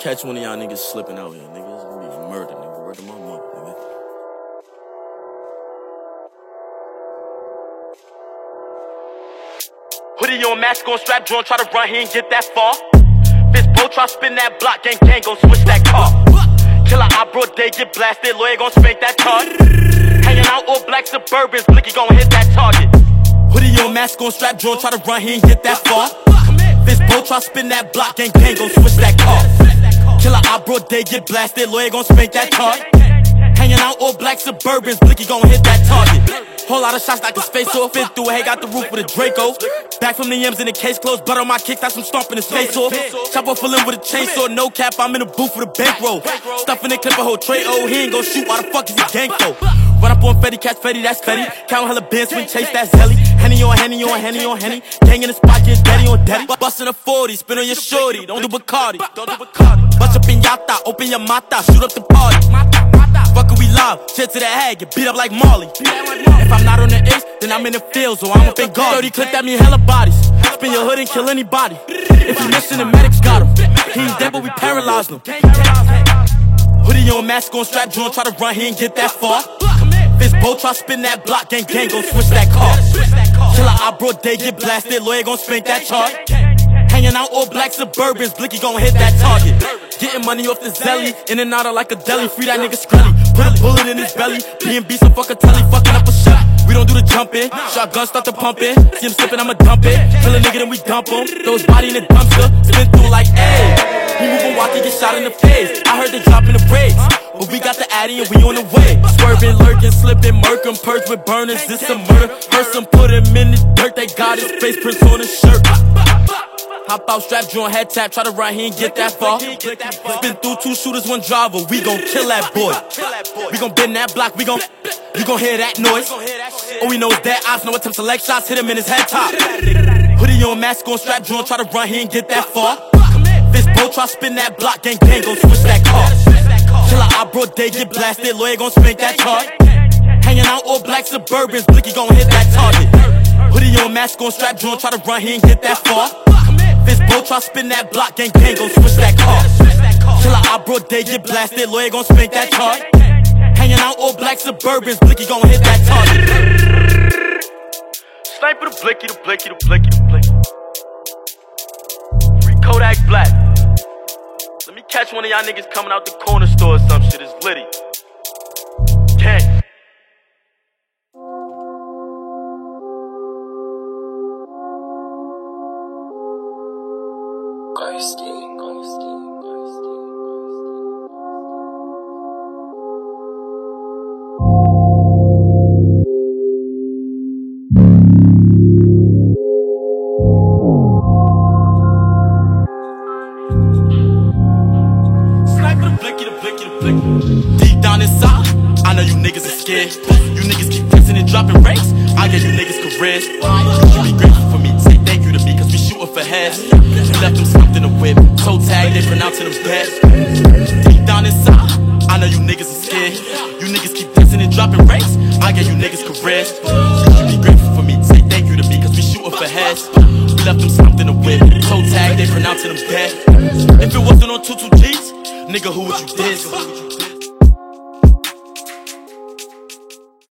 catch one of y'all niggas slipping out here, nigga. It's gonna be a murder, nigga. Word to my mother, nigga. Hoodie on, mask on, strap drawn, try to run, he ain't get that far. Fist blow, try spin that block, gang gon' switch that car. Killer eye broad day, get blasted, lawyer gon' spank that card. Hanging out all black Suburbans, Blicky gon' hit that target. Hoodie on, mask on, strap drawn, try to run, he ain't get that far. Fist blow, try spin that block, gang gon' switch that car. Killer eye broad day, get blasted, lawyer gon' spank that card. Hanging out all black Suburbans, Blicky gon' hit that target. Whole lot of shots like his face off. Fit through a hay, got the roof with a Draco. Back from the M's in the case closed. Blood on my kicks, that's some stomping his face off. Chopper full in with a chainsaw, no cap, I'm in the booth with a bankroll. Stuffing the clip a whole tray, oh, he ain't gon' shoot, why the fuck is he gang though? Run up on Fetty, catch Fetty, that's Fetty. Count hella bands, swing chase, that's Helly. Henny on Henny on Henny on Henny. Gang in the spot, get daddy on daddy. Bustin' a 40, spin on your shorty, don't do Bacardi. Bust up in Yata, open your mata, shoot up the party. Fuckin' we live, shit to the head, get beat up like Marley. If I'm not on the ace, then I'm in the field, so I'm up in guard. 30 clip, that mean hella bodies. Spin your hood and kill anybody. If you missing, the medics got him. He ain't dead, but we paralyzed him. Hoodie on, mask on, strap drawn, try to run, he ain't get that far. Fist blow, try spin that block, gang gon' switch that car. Killer eye broad day, get blasted, lawyer gon' spank that chart. Hanging out all black Suburbans, Blicky gon' hit that target. Getting money off the zelly, in and out of like a deli. Free that nigga Skrelly, put a bullet in his belly. B&B some fuck a telly, fucking up a shot. We don't do the jumping, shotgun start the pumping. See him slipping, I'ma dump it. Kill a nigga, then we dump him. Throw his body in the dumpster, spin through like, ayy. He moving, walking, get shot in the face. I heard they dropping the brakes, but we got the Addy and we on the way. Swerving, lurking, slipping, murking, purge with burners. This a murder, person put him in the dirt. They got his face prints on his shirt. Hop out, strap drawn, head tap, try to run, he ain't get that far. Spin through 2 shooters, 1 driver, we gon' kill that boy. We gon' bend that block, you gon' hear that noise. All we know is that ops, no attempt to select shots, hit him in his head top. Hoodie on, mask on, strap drawn, try to run, he ain't get that far. Fist blow, try spin that block, gang gon' switch that car. Killer eye broad day, get blasted, lawyer gon' spank that card. Hanging out all black Suburbans, Blicky gon' hit that target. Hoodie on, mask on, strap drawn, try to run, he ain't get that far. Fist blow, try spin that block, gang gon' switch that car. Killer eye broad day, get blasted, lawyer gon' spank that chart. Hanging out all black Suburbans, Blicky gon' hit that target. Sniper the Blicky, the Blicky, the Blicky, the Blicky. Free Kodak Black. Let me catch one of y'all niggas coming out the corner store or some shit, it's litty. Gang. Deep down inside, I know you niggas are scared. You niggas keep flexing and dropping ranks, I gave you niggas careers. You should be grateful for me, say thank you to me, cause we shooting for heads. You left them stumped in the whip, toe tag, they pronouncing them dead. Deep down inside, I know you niggas are scared. You niggas keep flexing and dropping ranks, I gave you niggas careers. You should be grateful for me, say thank you to me, cause we shooting for heads. We left them stumped in the whip, toe tag, they pronouncing them dead. If it wasn't on 22 G's, nigga, who would you diss?